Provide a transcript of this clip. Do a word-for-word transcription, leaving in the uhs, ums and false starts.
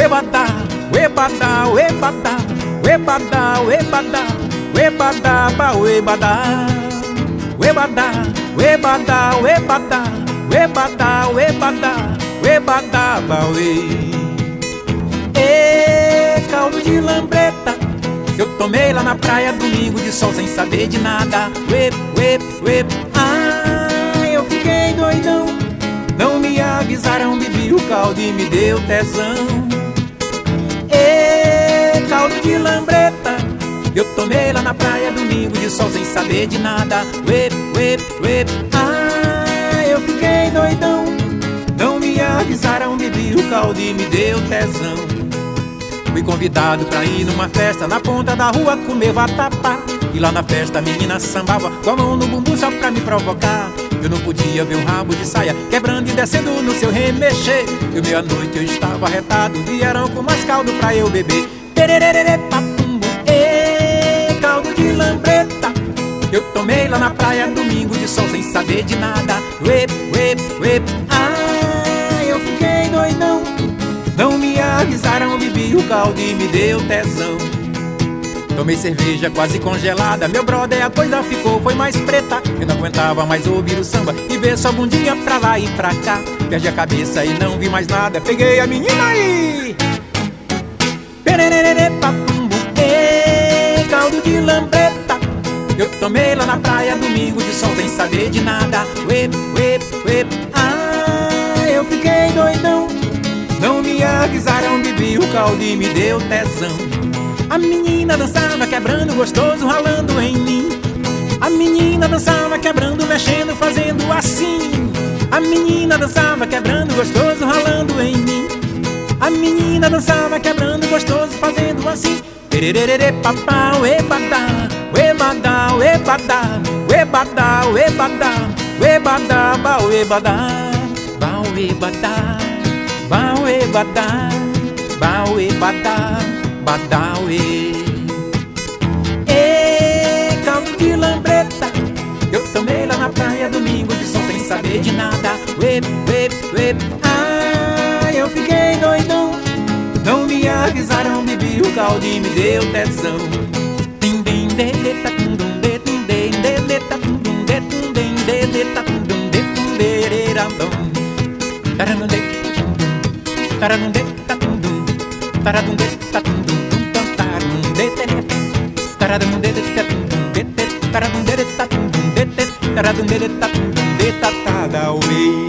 uebadá, uebadá, uebadá, uebadá, uebadá, uebadá, ba uebadá, uebadá, uebadá, uebadá, uebadá, uebadá, uebadá, ba ue. Ê, caldo de lambreta, eu tomei lá na praia domingo de sol sem saber de nada. Uep, uep, uep, ah, eu fiquei doidão. Não me avisaram, bebi o caldo e me deu tesão. Ê, caldo de lambreta, eu tomei lá na praia domingo de sol sem saber de nada. Uep, uep, uep, ah, eu fiquei doidão. Não me avisaram, bebi o caldo e me deu tesão. Fui convidado pra ir numa festa na ponta da rua comer vatapá. E lá na festa a menina sambava com a mão no bumbum só pra me provocar. Eu não podia ver um rabo de saia quebrando e descendo no seu remexer. E meia-noite eu estava arretado, vieram com mais caldo pra eu beber. Tererere, papumbo, ê, caldo de lambreta, eu tomei lá na praia domingo de sol sem saber de nada. Uep, uep, uep, ah, eu fiquei doidão. Não me avisaram, bebi o caldo e me deu tesão. Tomei cerveja quase congelada, meu brother, a coisa ficou, foi mais preta. Eu não aguentava mais ouvir o samba e ver só bundinha pra lá e pra cá. Perdi a cabeça e não vi mais nada, peguei a menina e... Pererere, papumbo, ê, caldo de lambreta, eu tomei lá na praia domingo de sol sem saber de nada. Uep, uep, uep, ah, eu fiquei doidão. Não me avisaram, bebi o caldo e me deu tesão. A menina dançava quebrando gostoso, ralando em mim. A menina dançava quebrando, mexendo, fazendo assim. A menina dançava quebrando gostoso, ralando em mim. A menina dançava quebrando gostoso, fazendo assim. Tererere, papá, uebadá, uebadá, uebadá, uebadá, uebadá, uebadá, ba uebadá, ba uebadá, ba uebadá, ba uebadá, badauê. Ê, caldo de lambreta, eu tomei lá na praia domingo de sol sem saber de nada. Uep, uep, uep, ah, eu fiquei doidão. Não me avisaram, bebi o caldo e me deu tesão. Tim, dim, de, de, ta, tum, dum, de, tum, de, de, de, ta, tum, dum, de, tum, de, de, de, ta, tum, dum, de, tum, de, de, ram, dum. Taranum, de, tum, dum, taranum, de, ta, tum, dum, taradum, de, ta, tum, dum. Taradum de de tatum de de taradum de de tatum de de taradum de de tatum de de tatada oi.